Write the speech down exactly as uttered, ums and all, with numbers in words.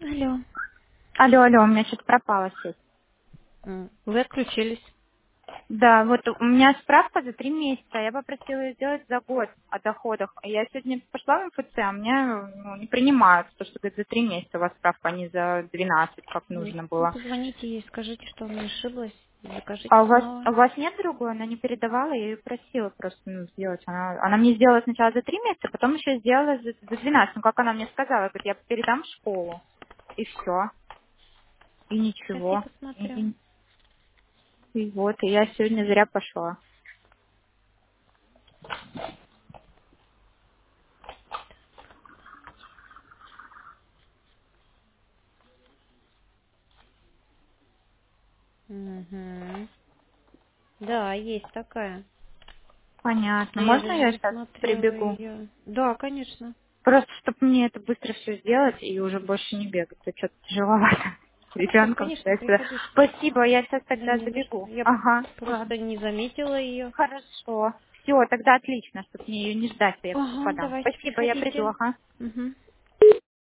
Алло. Алло, алло, у меня что-то пропала сеть. М, Вы отключились. Да, вот у меня справка за три месяца. Я попросила ее сделать за год о доходах. Я сегодня пошла в МФЦ, а меня ну, не принимают, потому что говорит, за три месяца у вас справка, а не за двенадцать, как М, нужно Ну, было. позвоните ей, скажите, что не ошиблась. Закажите А у вас, снова. а у вас нет другой? Она не передавала, я ее просила просто ну, сделать. Она, она мне сделала сначала за три месяца, потом еще сделала за, за двенадцать. Ну, как она мне сказала, говорит, я передам в школу. И все. И Сейчас я ничего. И, посмотрю. и- и вот, и я сегодня зря пошла. Угу. Да, есть такая. Понятно. Но я Можно даже я не сейчас смотрела прибегу? ее. Да, конечно. Просто, чтобы мне это быстро все сделать и уже больше не бегать. Это что-то тяжеловато. С Хорошо, ребенком конечно, туда-сюда. приходите. Спасибо, я сейчас Да тогда не за что. забегу. Я Ага, ладно. просто не заметила ее. Хорошо. Все, тогда отлично, чтобы мне ее не ждать, я Ага, подам. давайте, Спасибо, я приду, приходите. ага. Угу.